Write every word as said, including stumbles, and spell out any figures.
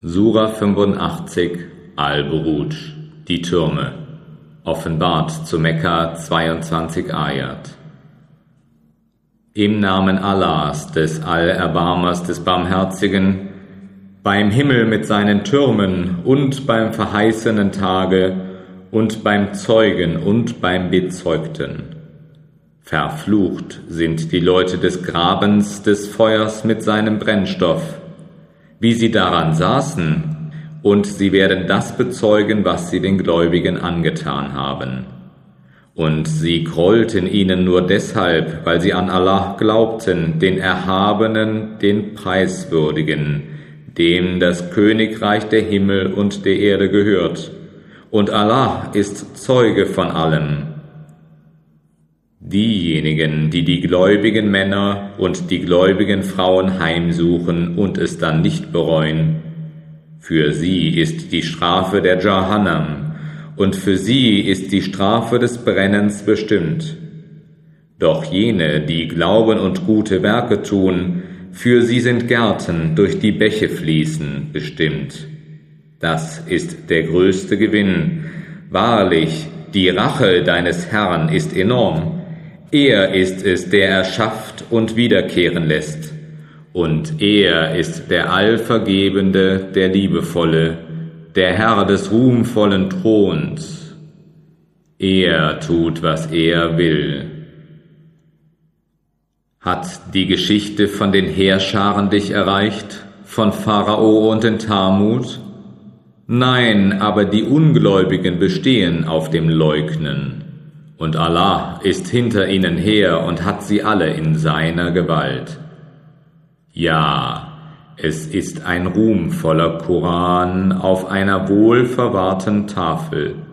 Sura fünfundachtzig Al-Buruj, die Türme, offenbart zu Mekka zweiundzwanzig Ayat. Im Namen Allahs, des Allerbarmers, des Barmherzigen, beim Himmel mit seinen Türmen und beim verheißenen Tage und beim Zeugen und beim Bezeugten. Verflucht sind die Leute des Grabens, des Feuers mit seinem Brennstoff, wie sie daran saßen, und sie werden das bezeugen, was sie den Gläubigen angetan haben. Und sie grollten ihnen nur deshalb, weil sie an Allah glaubten, den Erhabenen, den Preiswürdigen, dem das Königreich der Himmel und der Erde gehört. Und Allah ist Zeuge von allem. Diejenigen, die die gläubigen Männer und die gläubigen Frauen heimsuchen und es dann nicht bereuen, für sie ist die Strafe der Jahannam, und für sie ist die Strafe des Brennens bestimmt. Doch jene, die glauben und gute Werke tun, für sie sind Gärten, durch die Bäche fließen, bestimmt. Das ist der größte Gewinn. Wahrlich, die Rache deines Herrn ist enorm. Er ist es, der erschafft und wiederkehren lässt. Und er ist der Allvergebende, der Liebevolle, der Herr des ruhmvollen Throns. Er tut, was er will. Hat die Geschichte von den Heerscharen dich erreicht, von Pharao und den Tamut? Nein, aber die Ungläubigen bestehen auf dem Leugnen. Und Allah ist hinter ihnen her und hat sie alle in seiner Gewalt. Ja, es ist ein ruhmvoller Koran auf einer wohlverwahrten Tafel.